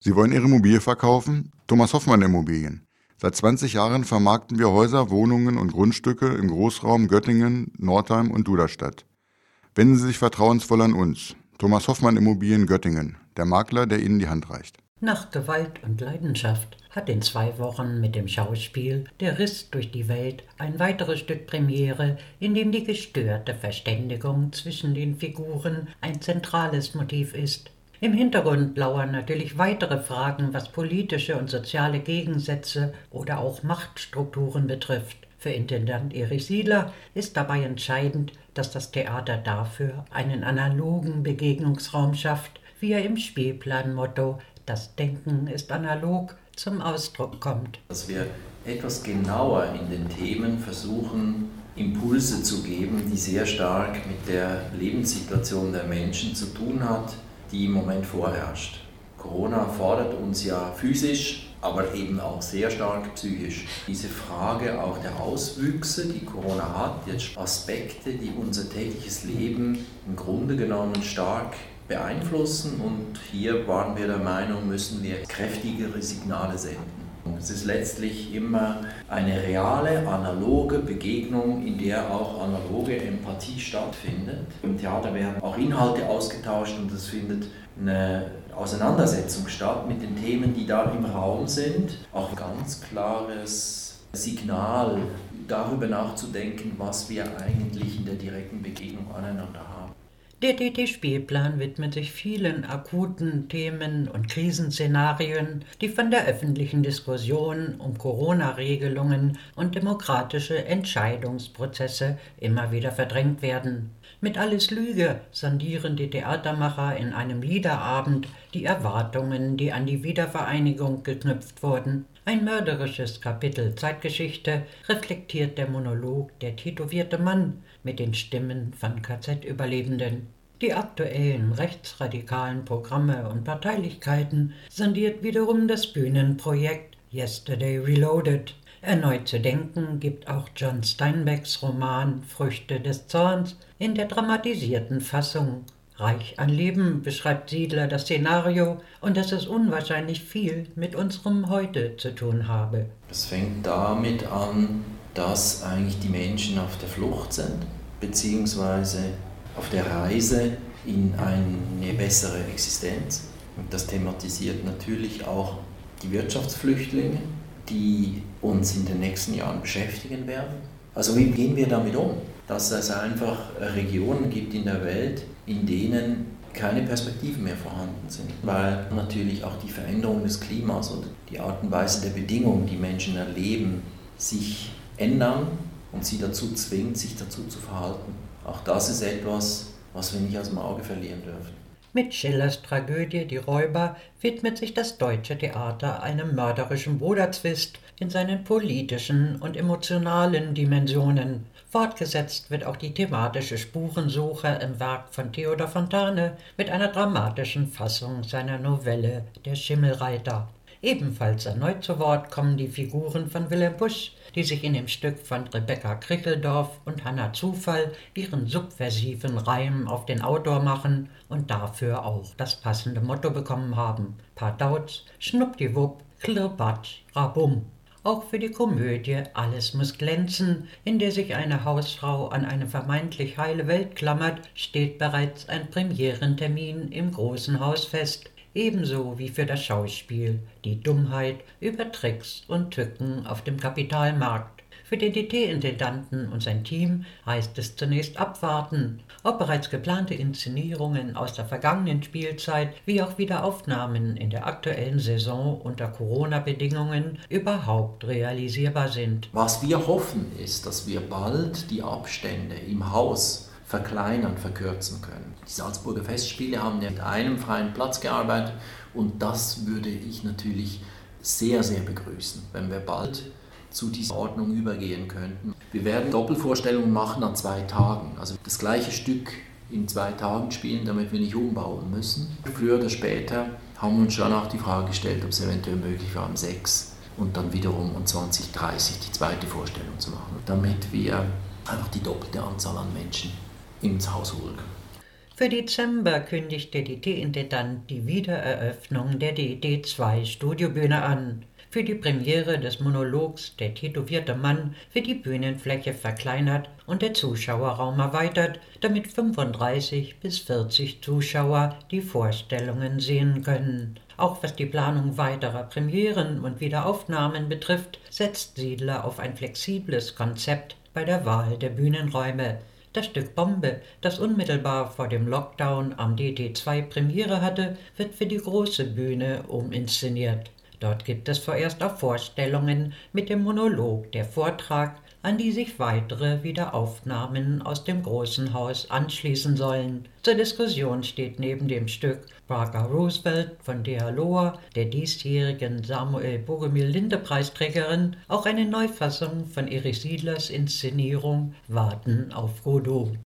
Sie wollen Ihre Immobilie verkaufen? Thomas Hoffmann Immobilien. Seit 20 Jahren vermarkten wir Häuser, Wohnungen und Grundstücke im Großraum Göttingen, Nordheim und Duderstadt. Wenden Sie sich vertrauensvoll an uns. Thomas Hoffmann Immobilien Göttingen, der Makler, der Ihnen die Hand reicht. Nach Gewalt und Leidenschaft hat in 2 Wochen mit dem Schauspiel Der Riss durch die Welt ein weiteres Stück Premiere, in dem die gestörte Verständigung zwischen den Figuren ein zentrales Motiv ist. Im Hintergrund lauern natürlich weitere Fragen, was politische und soziale Gegensätze oder auch Machtstrukturen betrifft. Für Intendant Erich Siedler ist dabei entscheidend, dass das Theater dafür einen analogen Begegnungsraum schafft, wie er im Spielplanmotto „Das Denken ist analog" zum Ausdruck kommt. Dass wir etwas genauer in den Themen versuchen, Impulse zu geben, die sehr stark mit der Lebenssituation der Menschen zu tun hat, die im Moment vorherrscht. Corona fordert uns ja physisch, aber eben auch sehr stark psychisch. Diese Frage auch der Auswüchse, die Corona hat, jetzt Aspekte, die unser tägliches Leben im Grunde genommen stark beeinflussen, und hier waren wir der Meinung, müssen wir kräftigere Signale senden. Es ist letztlich immer eine reale, analoge Begegnung, in der auch analoge Empathie stattfindet. Im Theater werden auch Inhalte ausgetauscht und es findet eine Auseinandersetzung statt mit den Themen, die da im Raum sind. Auch ein ganz klares Signal, darüber nachzudenken, was wir eigentlich in der direkten Begegnung aneinander haben. Der DT-Spielplan widmet sich vielen akuten Themen und Krisenszenarien, die von der öffentlichen Diskussion um Corona-Regelungen und demokratische Entscheidungsprozesse immer wieder verdrängt werden. Mit Alles Lüge sondieren die Theatermacher in einem Liederabend die Erwartungen, die an die Wiedervereinigung geknüpft wurden. Ein mörderisches Kapitel Zeitgeschichte reflektiert der Monolog Der tätowierte Mann mit den Stimmen von KZ-Überlebenden. Die aktuellen rechtsradikalen Programme und Parteilichkeiten sondiert wiederum das Bühnenprojekt Yesterday Reloaded. Erneut zu denken gibt auch John Steinbecks Roman Früchte des Zorns in der dramatisierten Fassung. Reich an Leben beschreibt Siedler das Szenario und dass es unwahrscheinlich viel mit unserem Heute zu tun habe. Es fängt damit an, dass eigentlich die Menschen auf der Flucht sind, beziehungsweise auf der Reise in eine bessere Existenz. Und das thematisiert natürlich auch die Wirtschaftsflüchtlinge, die uns in den nächsten Jahren beschäftigen werden. Also wie gehen wir damit um? Dass es einfach Regionen gibt in der Welt, in denen keine Perspektiven mehr vorhanden sind, weil natürlich auch die Veränderung des Klimas und die Art und Weise der Bedingungen, die Menschen erleben, sich ändern und sie dazu zwingt, sich dazu zu verhalten. Auch das ist etwas, was wir nicht aus dem Auge verlieren dürfen. Mit Schillers Tragödie Die Räuber widmet sich das Deutsche Theater einem mörderischen Bruderzwist in seinen politischen und emotionalen Dimensionen. Fortgesetzt wird auch die thematische Spurensuche im Werk von Theodor Fontane mit einer dramatischen Fassung seiner Novelle Der Schimmelreiter. Ebenfalls erneut zu Wort kommen die Figuren von Wilhelm Busch, die sich in dem Stück von Rebecca Kricheldorf und Hanna Zufall ihren subversiven Reim auf den Autor machen und dafür auch das passende Motto bekommen haben: Pardauz, Schnuppdiwupp, Klirrbatsch, Rabum. Auch für die Komödie Alles muss glänzen, in der sich eine Hausfrau an eine vermeintlich heile Welt klammert, steht bereits ein Premierentermin im Großen Haus fest. Ebenso wie für das Schauspiel Die Dummheit über Tricks und Tücken auf dem Kapitalmarkt. Für den DT-Intendanten und sein Team heißt es zunächst abwarten, ob bereits geplante Inszenierungen aus der vergangenen Spielzeit wie auch Wiederaufnahmen in der aktuellen Saison unter Corona-Bedingungen überhaupt realisierbar sind. Was wir hoffen, ist, dass wir bald die Abstände im Haus verkleinern, verkürzen können. Die Salzburger Festspiele haben ja mit einem freien Platz gearbeitet und das würde ich natürlich sehr, sehr begrüßen, wenn wir bald zu dieser Ordnung übergehen könnten. Wir werden Doppelvorstellungen machen an 2 Tagen, also das gleiche Stück in 2 Tagen spielen, damit wir nicht umbauen müssen. Früher oder später haben wir uns schon auch die Frage gestellt, ob es eventuell möglich war, um 6 und dann wiederum um 20:30 die zweite Vorstellung zu machen, damit wir einfach die doppelte Anzahl an Menschen ins Haus holen. Für Dezember kündigte die T-Intendant die Wiedereröffnung der DD2 Studiobühne an. Für die Premiere des Monologs Der tätowierte Mann wird die Bühnenfläche verkleinert und der Zuschauerraum erweitert, damit 35 bis 40 Zuschauer die Vorstellungen sehen können. Auch was die Planung weiterer Premieren und Wiederaufnahmen betrifft, setzt Siedler auf ein flexibles Konzept bei der Wahl der Bühnenräume. Das Stück Bombe, das unmittelbar vor dem Lockdown am DD2 Premiere hatte, wird für die große Bühne uminszeniert. Dort gibt es vorerst auch Vorstellungen mit dem Monolog Der Vortrag, an die sich weitere Wiederaufnahmen aus dem Großen Haus anschließen sollen. Zur Diskussion steht neben dem Stück Parker Roosevelt von Dea Lohr, der diesjährigen Samuel-Bogumil-Linde-Preisträgerin, auch eine Neufassung von Erich Siedlers Inszenierung Warten auf Godot.